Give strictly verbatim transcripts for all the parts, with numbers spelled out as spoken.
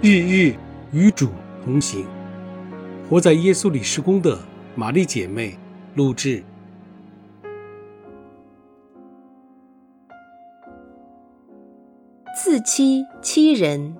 日日与主同行，活在耶稣里事工的玛丽姐妹录制。 自欺欺人。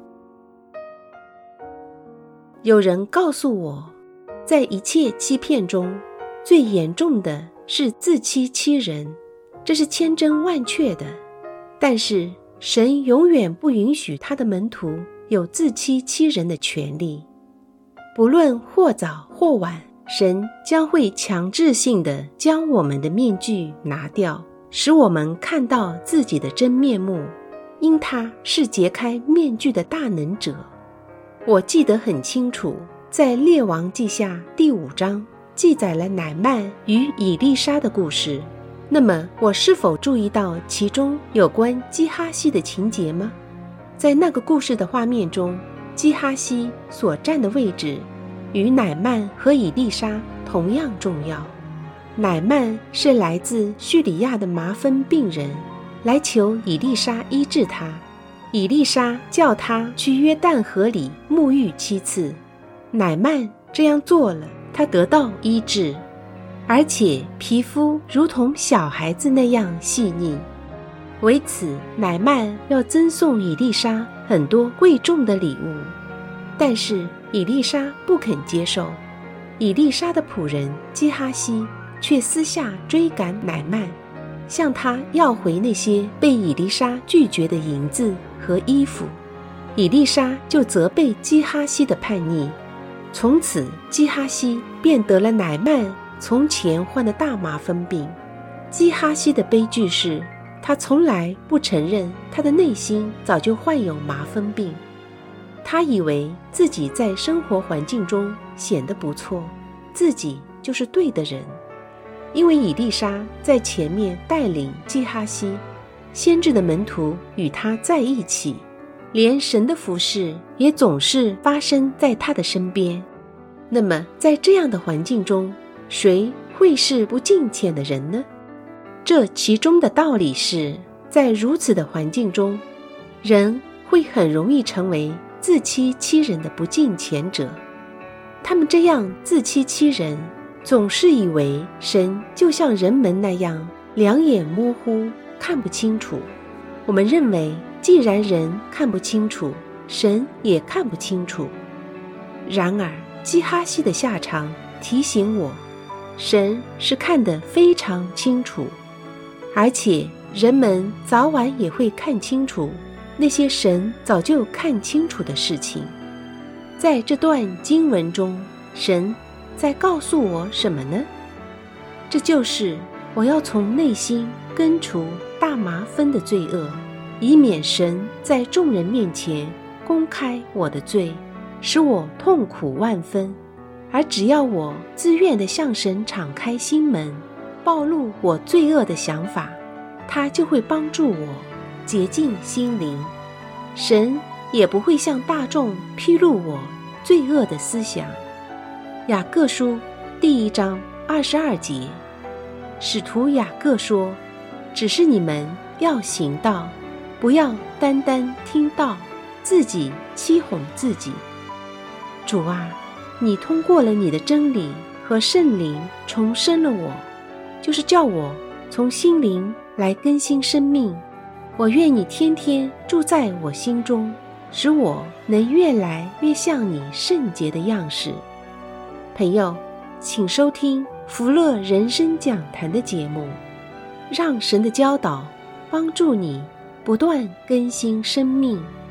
有人告诉我，在一切欺骗中，最严重的是自欺欺人，这是千真万确的。但是神永远不允许他的门徒有自欺欺人的权利。不论或早或晚，神将会强制性地将我们的面具拿掉，使我们看到自己的真面目，因他是揭开面具的大能者。我记得很清楚，在列王记下第五章记载了乃縵与以利沙的故事。那么我是否注意到其中有关基哈西的情节吗？在那个故事的画面中，基哈西所站的位置与乃縵和以利沙同样重要。乃縵是来自叙利亚的麻风病人，来求以利沙医治他。以利沙叫他去约旦河里沐浴七次，乃縵这样做了，他得到医治，而且皮肤如同小孩子那样细腻。为此，乃縵要赠送以利沙很多贵重的礼物，但是以利沙不肯接受。以利沙的仆人基哈西却私下追赶乃縵，向他要回那些被以利沙拒绝的银子和衣服。以利沙就责备基哈西的叛逆，从此基哈西便得了乃縵从前患的大麻风病。基哈西的悲剧是，他从来不承认他的内心早就患有麻风病。他以为自己在生活环境中显得不错，自己就是对的人。因为以利沙在前面带领基哈西，先知的门徒与他在一起，连神的服事也总是发生在他的身边。那么在这样的环境中，谁会是不敬虔的人呢？这其中的道理是，在如此的环境中，人会很容易成为自欺欺人的不敬虔者。他们这样自欺欺人，总是以为神就像人们那样两眼模糊，看不清楚。我们认为，既然人看不清楚，神也看不清楚。然而基哈西的下场提醒我，神是看得非常清楚，而且人们早晚也会看清楚那些神早就看清楚的事情。在这段经文中，神在告诉我什么呢？这就是我要从内心根除大麻风的罪恶，以免神在众人面前公开我的罪，使我痛苦万分。而只要我自愿地向神敞开心门，暴露我罪恶的想法，他就会帮助我洁净心灵。神也不会向大众披露我罪恶的思想。雅各书第一章二十二节，使徒雅各说，只是你们要行道，不要单单听道，自己欺哄自己。主啊，你通过了你的真理和圣灵重生了我，就是叫我从心灵来更新生命。我愿你天天住在我心中，使我能越来越像你圣洁的样式。朋友，请收听福乐人生讲坛的节目，让神的教导帮助你不断更新生命。